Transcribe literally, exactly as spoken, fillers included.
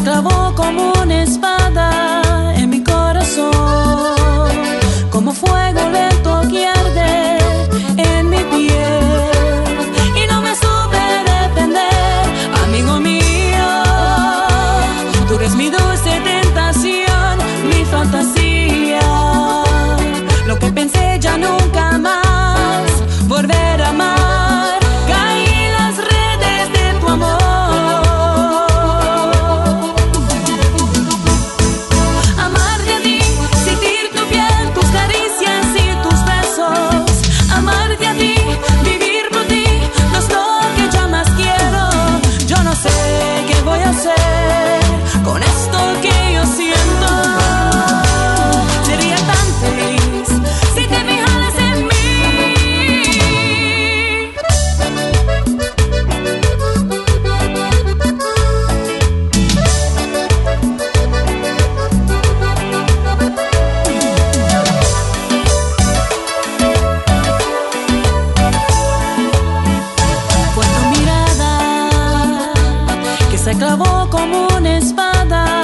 se clavó como una espada en mi corazón, como fuego lento que arde en mi piel, y no me supe defender, amigo mío. Tú eres mi dulce tentación, mi fantasía, lo que pensé ya nunca más volver a amar. Caí en las redes de tu amor. Amarte a ti, sentir tu piel, tus caricias y tus besos. Amarte a ti, vivir por ti, no es lo que yo más quiero. Yo no sé qué voy a hacer con esto que yo siento. Sería tan feliz si te fijaras en mí. Fue tu mirada que se clavó como una espada